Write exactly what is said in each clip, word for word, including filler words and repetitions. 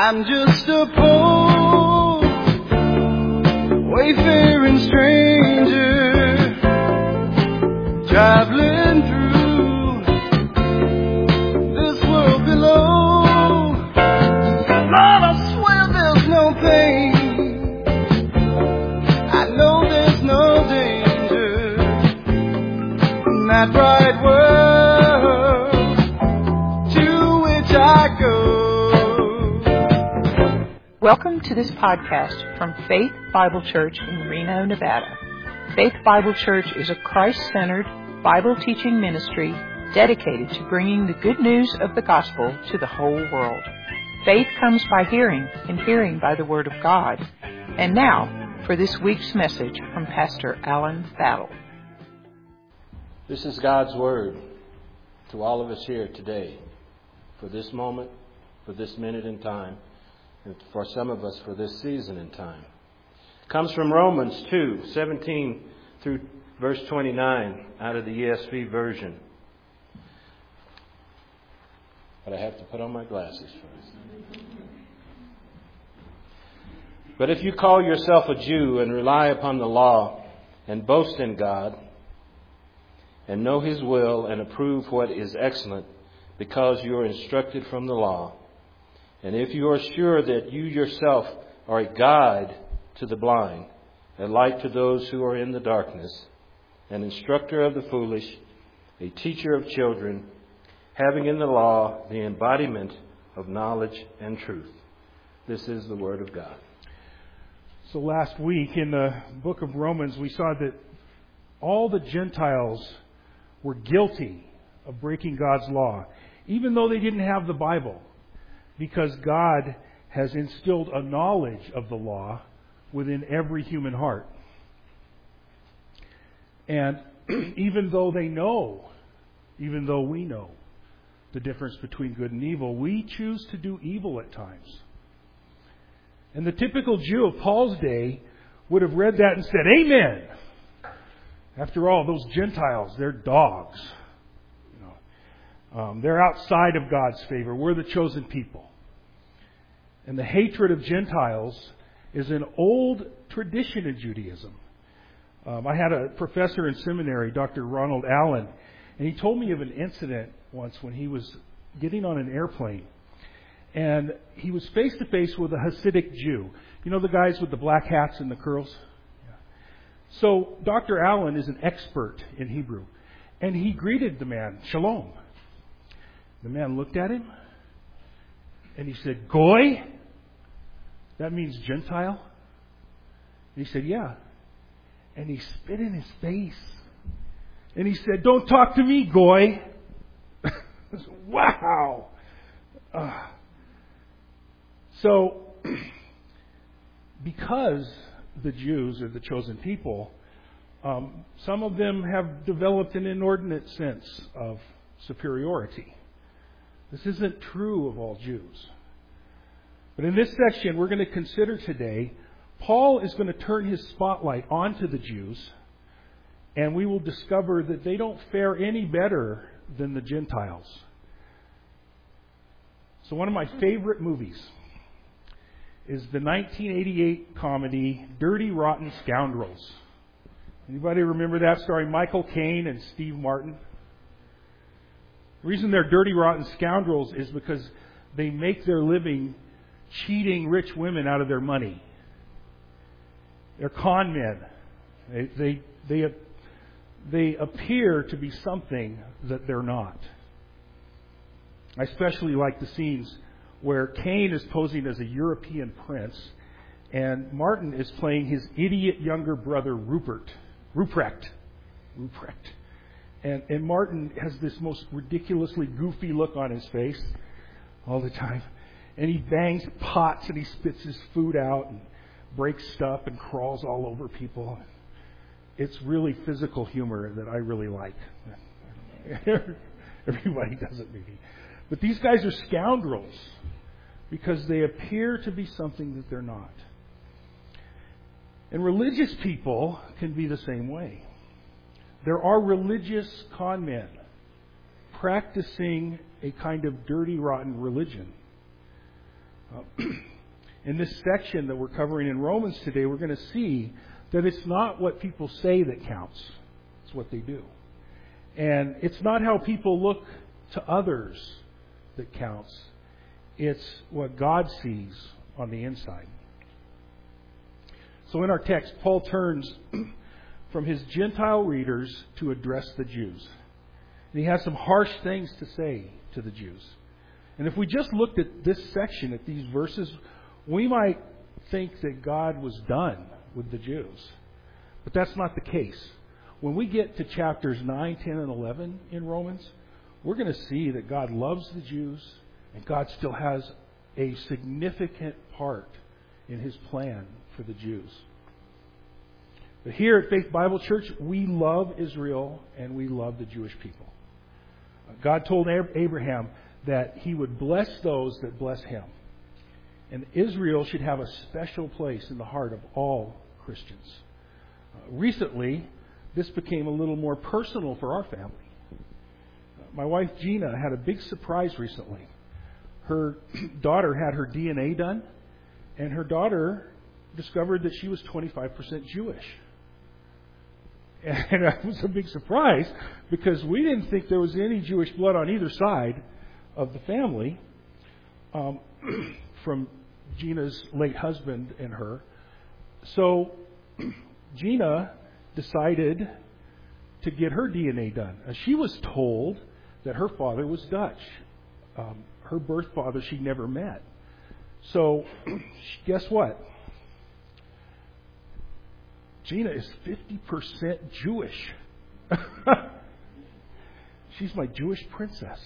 I'm just a poor, wayfaring stranger, traveling through this world below. Lord, I swear there's no pain, I know there's no danger in that bright world to which I go. Welcome to this podcast from Faith Bible Church in Reno, Nevada. Faith Bible Church is a Christ-centered Bible teaching ministry dedicated to bringing the good news of the gospel to the whole world. Faith comes by hearing, and hearing by the Word of God. And now, for this week's message from Pastor Alan Battle. This is God's Word to all of us here today, for this moment, for this minute in time, and for some of us for this season in time. It comes from Romans two, seventeen through verse twenty-nine out of the E S V version. But I have to put on my glasses first. But if you call yourself a Jew and rely upon the law and boast in God and know His will and approve what is excellent because you are instructed from the law, and if you are sure that you yourself are a guide to the blind, a light to those who are in the darkness, an instructor of the foolish, a teacher of children, having in the law the embodiment of knowledge and truth. This is the Word of God. So last week in the book of Romans, we saw that all the Gentiles were guilty of breaking God's law, even though they didn't have the Bible, because God has instilled a knowledge of the law within every human heart. And even though they know, even though we know the difference between good and evil, we choose to do evil at times. And the typical Jew of Paul's day would have read that and said, "Amen." After all, those Gentiles, they're dogs. You know, um, they're outside of God's favor. We're the chosen people. And the hatred of Gentiles is an old tradition in Judaism. Um, I had a professor in seminary, Doctor Ronald Allen, and he told me of an incident once when he was getting on an airplane. And he was face to face with a Hasidic Jew. You know the guys with the black hats and the curls? Yeah. So Doctor Allen is an expert in Hebrew. And he greeted the man, "Shalom." The man looked at him and he said, "Goy? That means Gentile?" And he said, "Yeah." And he spit in his face. And he said, "Don't talk to me, Goy." Wow. Uh, so, because the Jews are the chosen people, um, some of them have developed an inordinate sense of superiority. This isn't true of all Jews. But in this section we're going to consider today, Paul is going to turn his spotlight onto the Jews, and we will discover that they don't fare any better than the Gentiles. So one of my favorite movies is the nineteen eighty-eight comedy Dirty Rotten Scoundrels. Anybody remember that story? Michael Caine and Steve Martin. The reason they're dirty, rotten scoundrels is because they make their living cheating rich women out of their money. They're con men. They, they, they, they appear to be something that they're not. I especially like the scenes where Caine is posing as a European prince and Martin is playing his idiot younger brother Rupert. Ruprecht. Ruprecht. And, and Martin has this most ridiculously goofy look on his face all the time. And he bangs pots and he spits his food out and breaks stuff and crawls all over people. It's really physical humor that I really like. Everybody does it maybe. But these guys are scoundrels because they appear to be something that they're not. And religious people can be the same way. There are religious con men practicing a kind of dirty, rotten religion. Uh, in this section that we're covering in Romans today, we're going to see that it's not what people say that counts. It's what they do. And it's not how people look to others that counts. It's what God sees on the inside. So in our text, Paul turns from his Gentile readers to address the Jews. And he has some harsh things to say to the Jews. And if we just looked at this section, at these verses, we might think that God was done with the Jews. But that's not the case. When we get to chapters nine, ten, and eleven in Romans, we're going to see that God loves the Jews and God still has a significant part in His plan for the Jews. But here at Faith Bible Church, we love Israel and we love the Jewish people. God told Abraham that He would bless those that bless Him. And Israel should have a special place in the heart of all Christians. Uh, recently, this became a little more personal for our family. Uh, my wife Gina had a big surprise recently. Her daughter had her D N A done, and her daughter discovered that she was twenty-five percent Jewish. And it was a big surprise because we didn't think there was any Jewish blood on either side of the family um, from Gina's late husband and her. So Gina decided to get her D N A done. Uh, she was told that her father was Dutch. Um, her birth father she never met. So guess what? Gina is fifty percent Jewish. She's my Jewish princess.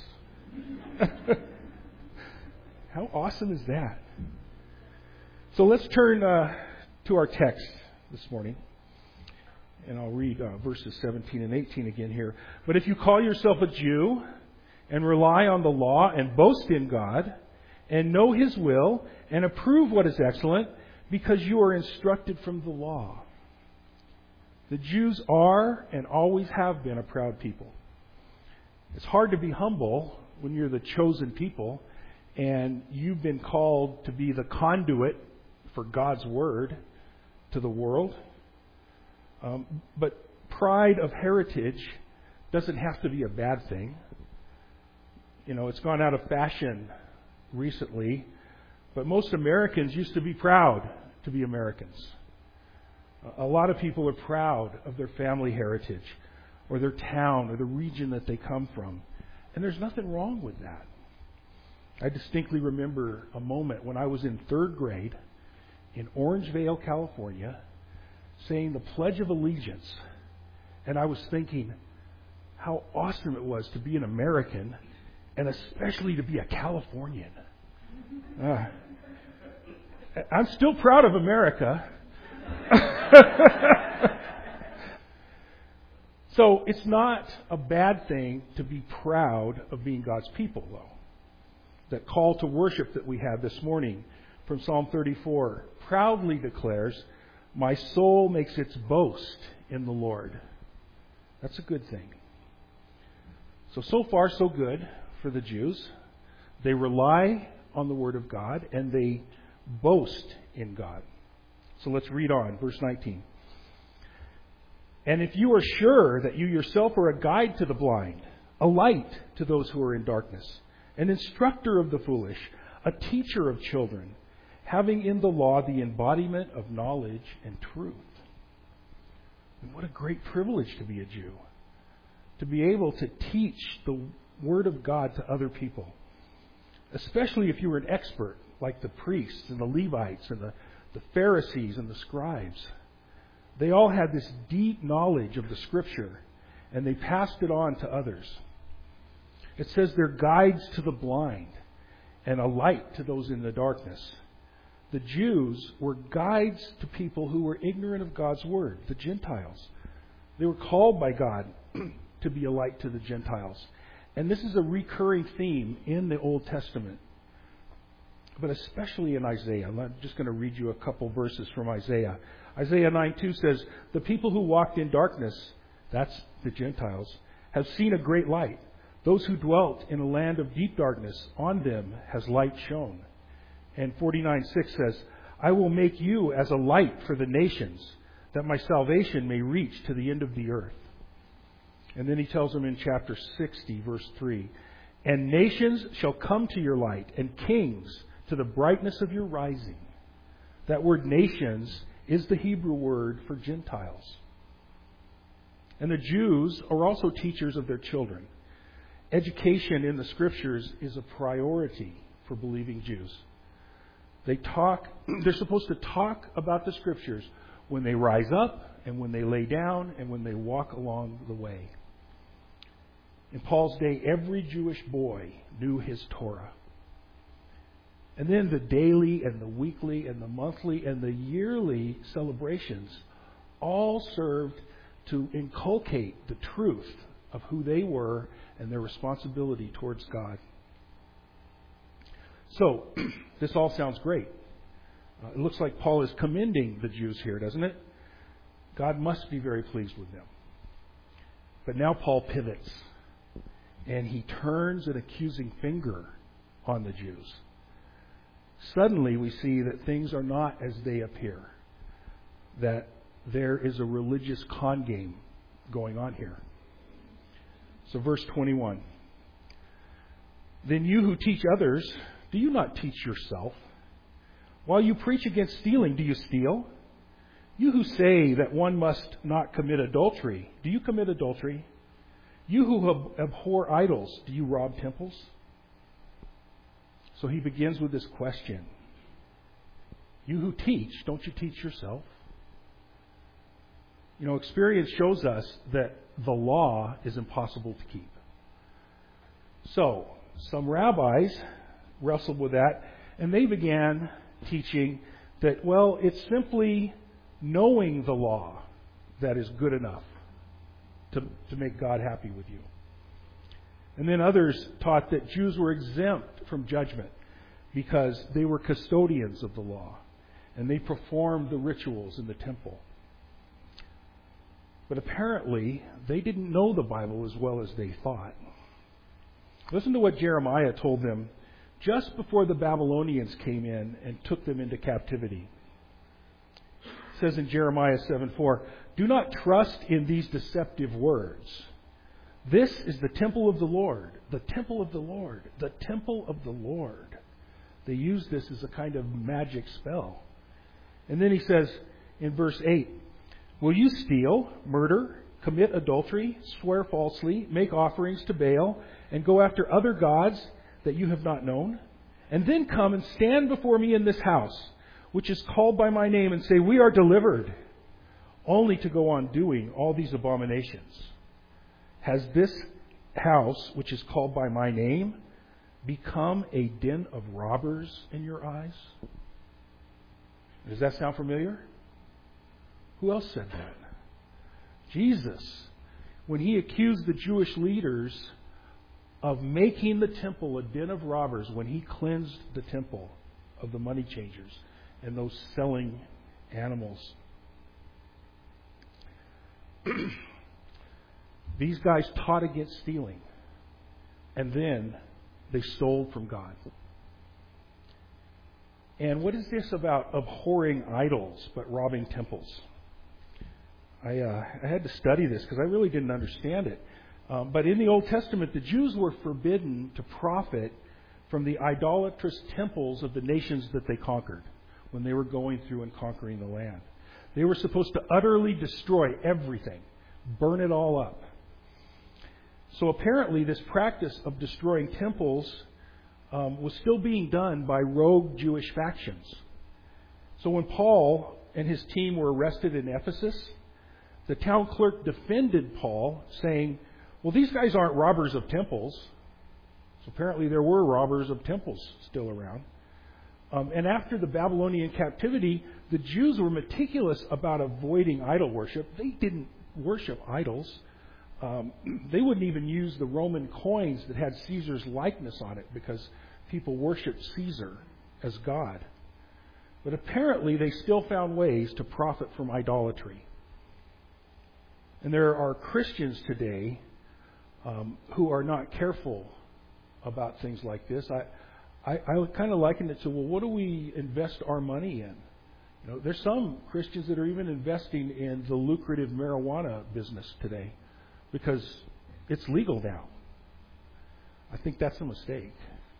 How awesome is that? So let's turn uh, to our text this morning. And I'll read uh, verses seventeen and eighteen again here. But if you call yourself a Jew and rely on the law and boast in God and know His will and approve what is excellent because you are instructed from the law. The Jews are and always have been a proud people. It's hard to be humble when you're the chosen people and you've been called to be the conduit for God's word to the world. Um, but pride of heritage doesn't have to be a bad thing. You know, it's gone out of fashion recently, but most Americans used to be proud to be Americans. A lot of people are proud of their family heritage or their town or the region that they come from. And there's nothing wrong with that. I distinctly remember a moment when I was in third grade in Orangevale, California, saying the Pledge of Allegiance. And I was thinking how awesome it was to be an American and especially to be a Californian. Uh, I'm still proud of America. So it's not a bad thing to be proud of being God's people, though. That call to worship that we had this morning from Psalm thirty-four proudly declares, "My soul makes its boast in the Lord." That's a good thing. So, so far so good for the Jews. They rely on the Word of God and they boast in God. So let's read on, verse nineteen. And if you are sure that you yourself are a guide to the blind, a light to those who are in darkness, an instructor of the foolish, a teacher of children, having in the law the embodiment of knowledge and truth. And what a great privilege to be a Jew. To be able to teach the Word of God to other people. Especially if you were an expert, like the priests and the Levites and the The Pharisees and the scribes. They all had this deep knowledge of the Scripture, and they passed it on to others. It says they're guides to the blind and a light to those in the darkness. The Jews were guides to people who were ignorant of God's Word, the Gentiles. They were called by God to be a light to the Gentiles. And this is a recurring theme in the Old Testament. But especially in Isaiah. I'm just going to read you a couple verses from Isaiah. Isaiah nine two says, "The people who walked in darkness," that's the Gentiles, "have seen a great light. Those who dwelt in a land of deep darkness, on them has light shone. And forty-nine six says, I will make you as a light for the nations, that my salvation may reach to the end of the earth. And then he tells them in chapter sixty, verse three, and nations shall come to your light, and kings to the brightness of your rising. That word nations is the Hebrew word for Gentiles. And the Jews are also teachers of their children. Education in the Scriptures is a priority for believing Jews. They talk, they're supposed to talk about the Scriptures when they rise up and when they lay down and when they walk along the way. In Paul's day, every Jewish boy knew his Torah. And then the daily and the weekly and the monthly and the yearly celebrations all served to inculcate the truth of who they were and their responsibility towards God. So, this all sounds great. Uh, it looks like Paul is commending the Jews here, doesn't it? God must be very pleased with them. But now Paul pivots, and he turns an accusing finger on the Jews. Suddenly we see that things are not as they appear, that there is a religious con game going on here. So verse twenty-one. Then you who teach others, do you not teach yourself? While you preach against stealing, do you steal? You who say that one must not commit adultery, do you commit adultery? You who abhor idols, do you rob temples? So he begins with this question. You who teach, don't you teach yourself? You know, experience shows us that the law is impossible to keep. So, some rabbis wrestled with that, and they began teaching that, well, it's simply knowing the law that is good enough to, to make God happy with you. And then others taught that Jews were exempt from judgment because they were custodians of the law and they performed the rituals in the temple. But apparently, they didn't know the Bible as well as they thought. Listen to what Jeremiah told them just before the Babylonians came in and took them into captivity. It says in Jeremiah seven four, do not trust in these deceptive words. This is the temple of the Lord, the temple of the Lord, the temple of the Lord. They use this as a kind of magic spell. And then he says in verse eight, will you steal, murder, commit adultery, swear falsely, make offerings to Baal, and go after other gods that you have not known? And then come and stand before me in this house, which is called by my name, and say, we are delivered, only to go on doing all these abominations. Has this house, which is called by my name, become a den of robbers in your eyes? Does that sound familiar? Who else said that? Jesus, when he accused the Jewish leaders of making the temple a den of robbers, when he cleansed the temple of the money changers and those selling animals. These guys taught against stealing, and then they stole from God. And what is this about abhorring idols but robbing temples? I, uh, I had to study this because I really didn't understand it. Um, but in the Old Testament, the Jews were forbidden to profit from the idolatrous temples of the nations that they conquered when they were going through and conquering the land. They were supposed to utterly destroy everything, burn it all up. So apparently this practice of destroying temples um, was still being done by rogue Jewish factions. So when Paul and his team were arrested in Ephesus, the town clerk defended Paul, saying, well, these guys aren't robbers of temples. So apparently there were robbers of temples still around. Um, and after the Babylonian captivity, the Jews were meticulous about avoiding idol worship. They didn't worship idols. Um, they wouldn't even use the Roman coins that had Caesar's likeness on it because people worshipped Caesar as God. But apparently they still found ways to profit from idolatry. And there are Christians today um, who are not careful about things like this. I, I, I kind of liken it to, well, what do we invest our money in? You know, there's some Christians that are even investing in the lucrative marijuana business today because it's legal now. I think that's a mistake.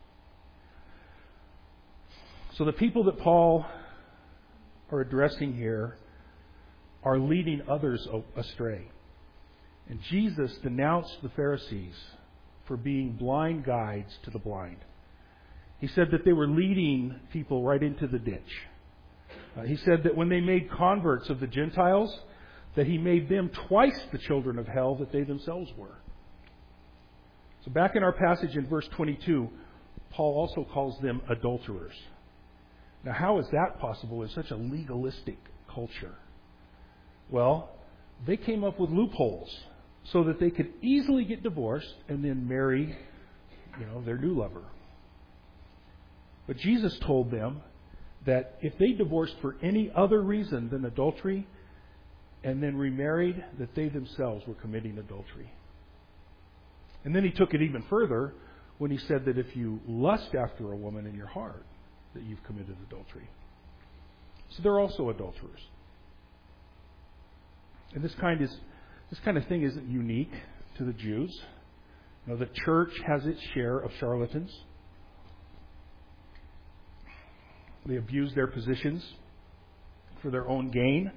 So the people that Paul are addressing here are leading others astray. And Jesus denounced the Pharisees for being blind guides to the blind. He said that they were leading people right into the ditch. Uh, he said that when they made converts of the Gentiles, that he made them twice the children of hell that they themselves were. So back in our passage in verse twenty-two, Paul also calls them adulterers. Now, how is that possible in such a legalistic culture? Well, they came up with loopholes so that they could easily get divorced and then marry, you know, their new lover. But Jesus told them that if they divorced for any other reason than adultery and then remarried, that they themselves were committing adultery. And then he took it even further when he said that if you lust after a woman in your heart, that you've committed adultery. So they're also adulterers. And this kind is this kind of thing isn't unique to the Jews. You know, the church has its share of charlatans. They abuse their positions for their own gain.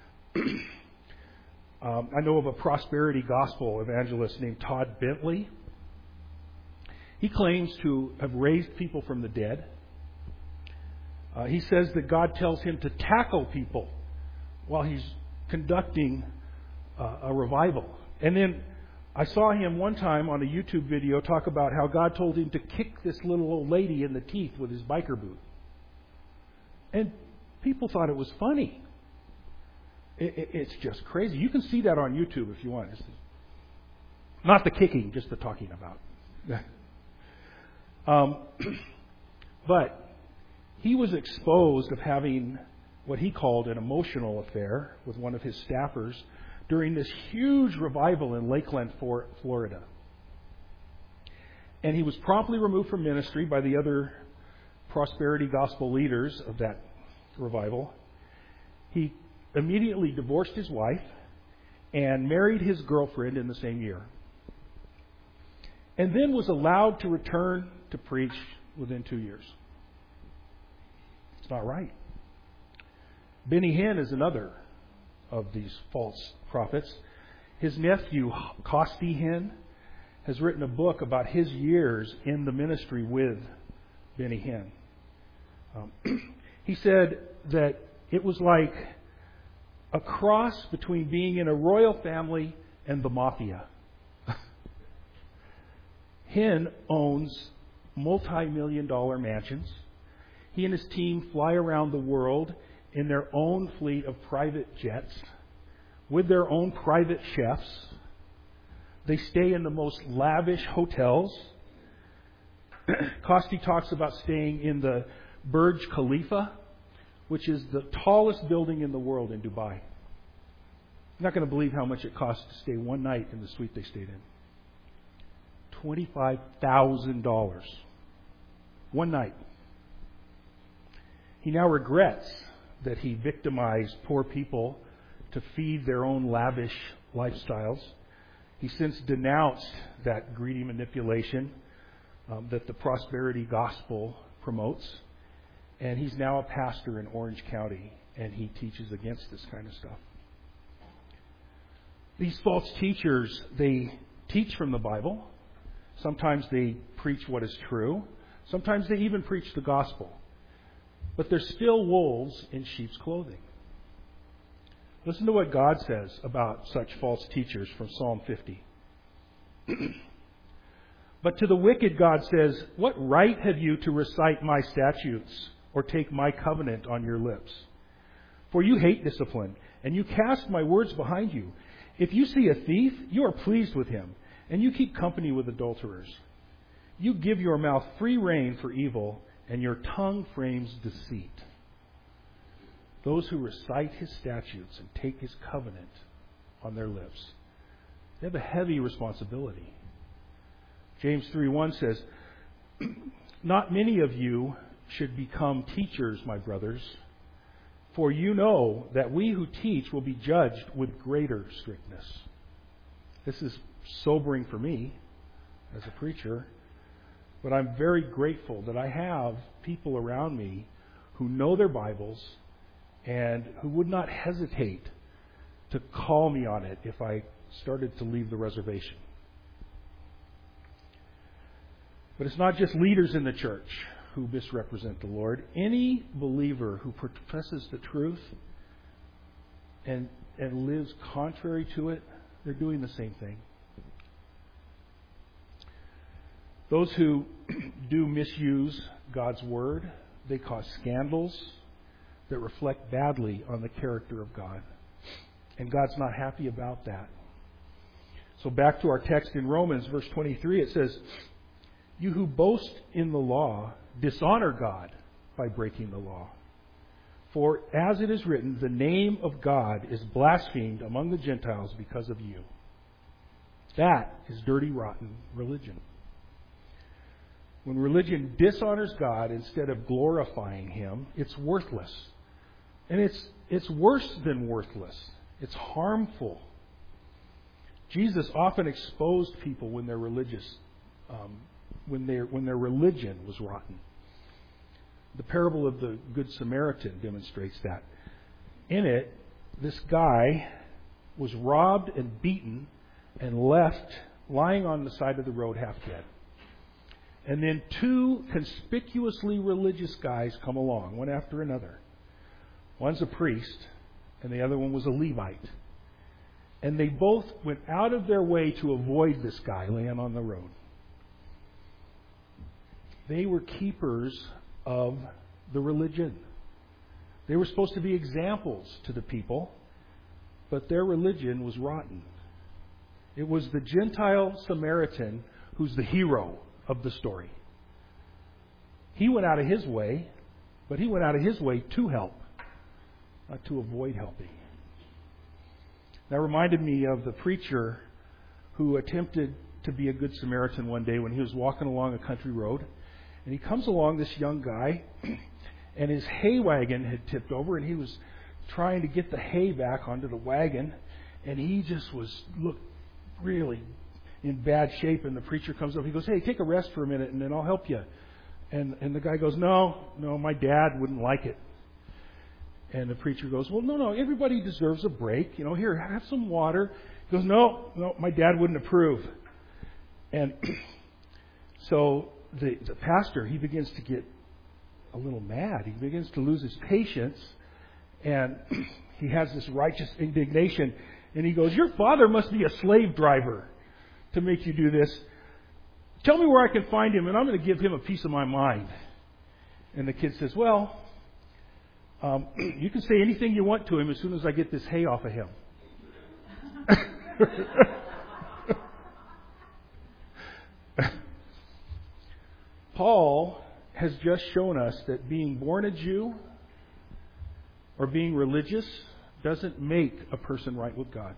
um, I know of a prosperity gospel evangelist named Todd Bentley. He claims to have raised people from the dead. Uh, he says that God tells him to tackle people while he's conducting uh, a revival. And then I saw him one time on a YouTube video talk about how God told him to kick this little old lady in the teeth with his biker boot. And people thought it was funny. It, it, it's just crazy. You can see that on YouTube if you want. It's not the kicking, just the talking about. um, but he was exposed of having what he called an emotional affair with one of his staffers during this huge revival in Lakeland, Florida. And he was promptly removed from ministry by the other prosperity gospel leaders of that revival. He immediately divorced his wife and married his girlfriend in the same year. And then was allowed to return to preach within two years. It's not right. Benny Hinn is another of these false prophets. His nephew, Costi Hinn, has written a book about his years in the ministry with Benny Hinn. Um, he said that it was like a cross between being in a royal family and the mafia. Hinn owns multi-million dollar mansions. He and his team fly around the world in their own fleet of private jets with their own private chefs. They stay in the most lavish hotels. Costi talks about staying in the Burj Khalifa, which is the tallest building in the world in Dubai. You're not going to believe how much it costs to stay one night in the suite they stayed in. twenty-five thousand dollars. One night. He now regrets that he victimized poor people to feed their own lavish lifestyles. He's since denounced that greedy manipulation um, that the prosperity gospel promotes. And he's now a pastor in Orange County, and he teaches against this kind of stuff. These false teachers, they teach from the Bible. Sometimes they preach what is true. Sometimes they even preach the gospel. But they're still wolves in sheep's clothing. Listen to what God says about such false teachers from Psalm fifty. But to the wicked God says, "What right have you to recite my statutes or take my covenant on your lips? For you hate discipline, and you cast my words behind you. If you see a thief, you are pleased with him, and you keep company with adulterers. You give your mouth free rein for evil, and your tongue frames deceit. Those who recite his statutes and take his covenant on their lips, they have a heavy responsibility." James three one says, Not many of you should become teachers, my brothers, for you know that we who teach will be judged with greater strictness. This is sobering for me as a preacher, but I'm very grateful that I have people around me who know their Bibles and who would not hesitate to call me on it if I started to leave the reservation. But it's not just leaders in the church who misrepresent the Lord. Any believer who professes the truth and, and lives contrary to it, they're doing the same thing. Those who do misuse God's Word, they cause scandals that reflect badly on the character of God. And God's not happy about that. So back to our text in Romans, verse twenty-three, it says, "You who boast in the law dishonor God by breaking the law. For as it is written, the name of God is blasphemed among the Gentiles because of you." That is dirty, rotten religion. When religion dishonors God instead of glorifying Him, it's worthless. And it's it's worse than worthless. It's harmful. Jesus often exposed people when their religious, um, when their when their religion was rotten. The parable of the Good Samaritan demonstrates that. In it, this guy was robbed and beaten and left lying on the side of the road half dead. And then two conspicuously religious guys come along, one after another. One's a priest, and the other one was a Levite. And they both went out of their way to avoid this guy laying on the road. They were keepers of the religion. They were supposed to be examples to the people, but their religion was rotten. It was the Gentile Samaritan who's the hero of the story. He went out of his way, but he went out of his way to help, not to avoid helping. That reminded me of the preacher who attempted to be a good Samaritan one day when he was walking along a country road. And he comes along, this young guy, and his hay wagon had tipped over, and he was trying to get the hay back onto the wagon, and he just was looked really in bad shape. And the preacher comes up, he goes, "Hey, take a rest for a minute, and then I'll help you." And and the guy goes, "No, no, my dad wouldn't like it." And the preacher goes, "Well, no, no, everybody deserves a break. You know, here, have some water." He goes, "No, no, my dad wouldn't approve." And so the, the pastor, he begins to get a little mad. He begins to lose his patience. And he has this righteous indignation. And he goes, "Your father must be a slave driver to make you do this. Tell me where I can find him, and I'm going to give him a piece of my mind." And the kid says, "Well, Um, you can say anything you want to him as soon as I get this hay off of him." Paul has just shown us that being born a Jew or being religious doesn't make a person right with God.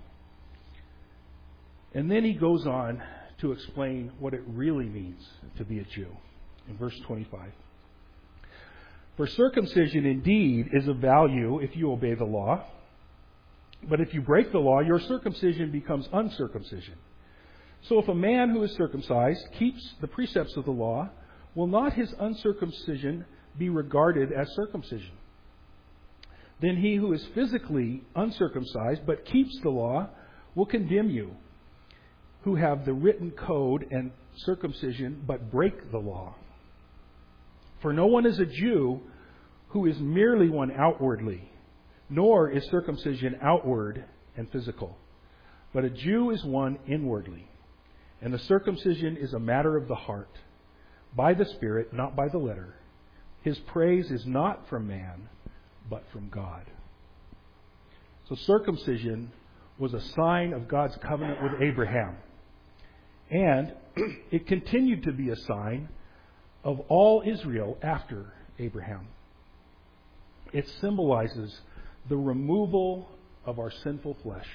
And then he goes on to explain what it really means to be a Jew in verse twenty-five. "For circumcision indeed is of value if you obey the law. But if you break the law, your circumcision becomes uncircumcision. So if a man who is circumcised keeps the precepts of the law, will not his uncircumcision be regarded as circumcision? Then he who is physically uncircumcised but keeps the law will condemn you, who have the written code and circumcision but break the law. For no one is a Jew who is merely one outwardly, nor is circumcision outward and physical. But a Jew is one inwardly, and the circumcision is a matter of the heart, by the Spirit, not by the letter. His praise is not from man, but from God." So circumcision was a sign of God's covenant with Abraham. And it continued to be a sign of all Israel after Abraham. It symbolizes the removal of our sinful flesh.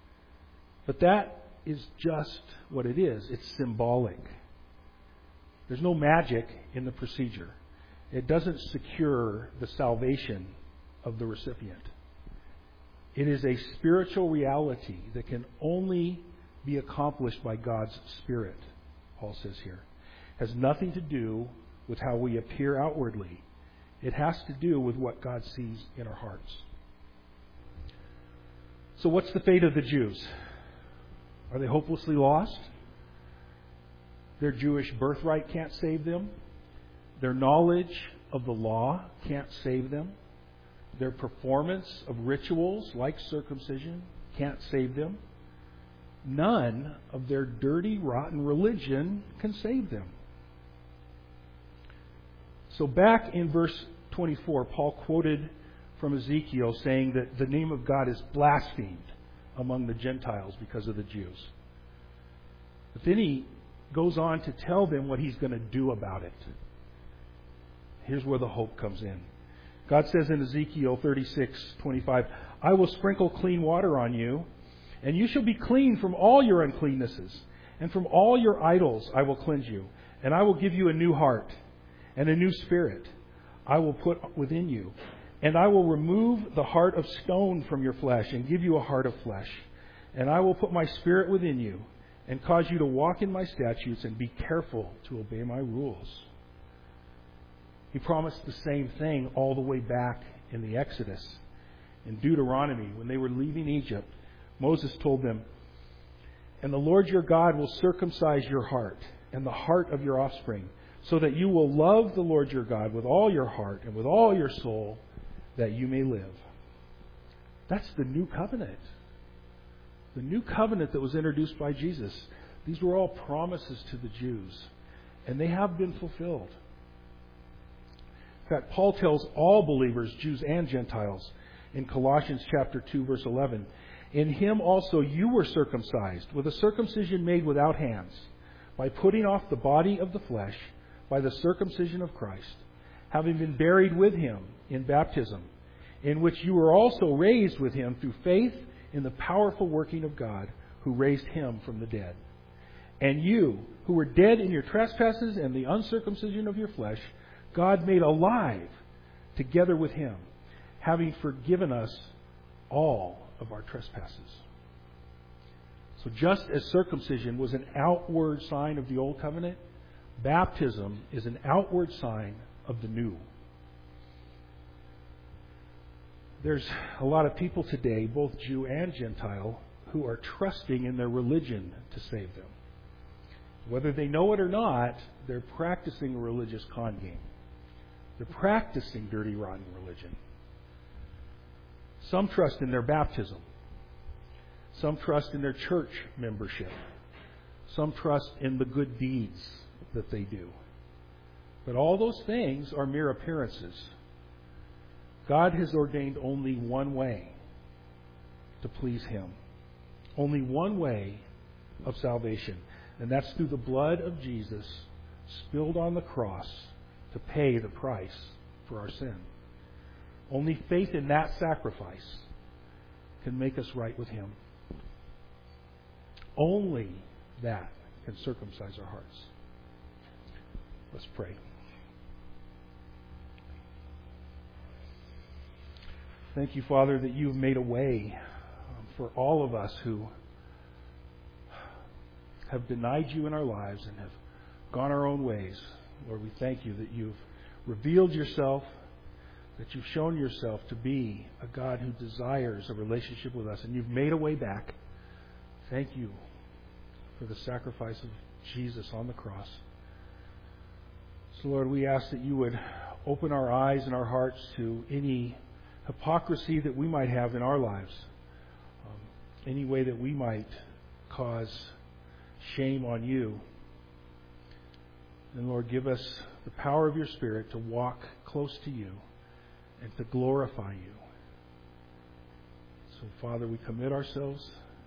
But that is just what it is. It's symbolic. There's no magic in the procedure. It doesn't secure the salvation of the recipient. It is a spiritual reality that can only be accomplished by God's Spirit, Paul says here. It has nothing to do with how we appear outwardly. It has to do with what God sees in our hearts. So what's the fate of the Jews? Are they hopelessly lost? Their Jewish birthright can't save them. Their knowledge of the law can't save them. Their performance of rituals like circumcision can't save them. None of their dirty, rotten religion can save them. So back in verse twenty-four, Paul quoted from Ezekiel saying that the name of God is blasphemed among the Gentiles because of the Jews. But then he goes on to tell them what he's going to do about it. Here's where the hope comes in. God says in Ezekiel thirty-six twenty-five, I will sprinkle clean water on you, and you shall be clean from all your uncleannesses, and from all your idols I will cleanse you, and I will give you a new heart, and a new spirit I will put within you, and I will remove the heart of stone from your flesh, and give you a heart of flesh, and I will put my spirit within you, and cause you to walk in my statutes, and be careful to obey my rules. He promised the same thing all the way back in the Exodus. In Deuteronomy, when they were leaving Egypt, Moses told them, and the Lord your God will circumcise your heart and the heart of your offspring, so that you will love the Lord your God with all your heart and with all your soul, that you may live. That's the new covenant. The new covenant that was introduced by Jesus. These were all promises to the Jews, and they have been fulfilled. In fact, Paul tells all believers, Jews and Gentiles, in Colossians chapter two, verse eleven, in him also you were circumcised, with a circumcision made without hands, by putting off the body of the flesh, by the circumcision of Christ, having been buried with him in baptism, in which you were also raised with him through faith in the powerful working of God, who raised him from the dead. And you, who were dead in your trespasses and the uncircumcision of your flesh, God made alive together with him, having forgiven us all of our trespasses. So just as circumcision was an outward sign of the old covenant, baptism is an outward sign of the new. There's a lot of people today, both Jew and Gentile, who are trusting in their religion to save them. Whether they know it or not, they're practicing a religious con game. They're practicing dirty, rotten religion. Some trust in their baptism. Some trust in their church membership. Some trust in the good deeds that they do. But all those things are mere appearances. God has ordained only one way to please him. Only one way of salvation. And that's through the blood of Jesus spilled on the cross to pay the price for our sin. Only faith in that sacrifice can make us right with him. Only that can circumcise our hearts. Let's pray. Thank you, Father, that you've made a way for all of us who have denied you in our lives and have gone our own ways. Lord, we thank you that you've revealed yourself, that you've shown yourself to be a God who desires a relationship with us, and you've made a way back. Thank you for the sacrifice of Jesus on the cross. So, Lord, we ask that you would open our eyes and our hearts to any hypocrisy that we might have in our lives, um, any way that we might cause shame on you. And Lord, give us the power of your Spirit to walk close to you and to glorify you. So, Father, we commit ourselves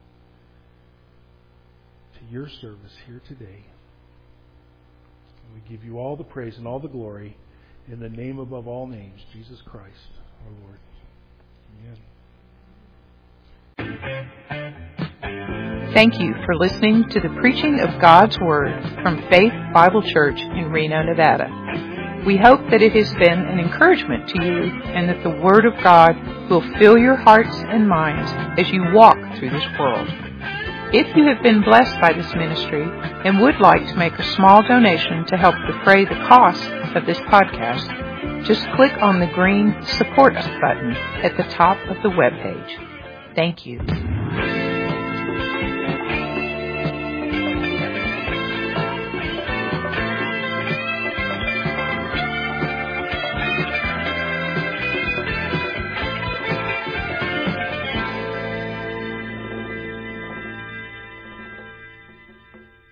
to your service here today. And we give you all the praise and all the glory in the name above all names, Jesus Christ, our Lord. Amen. Thank you for listening to the preaching of God's Word from Faith Bible Church in Reno, Nevada. We hope that it has been an encouragement to you and that the Word of God will fill your hearts and minds as you walk through this world. If you have been blessed by this ministry and would like to make a small donation to help defray the cost of this podcast, just click on the green Support Us button at the top of the webpage. Thank you.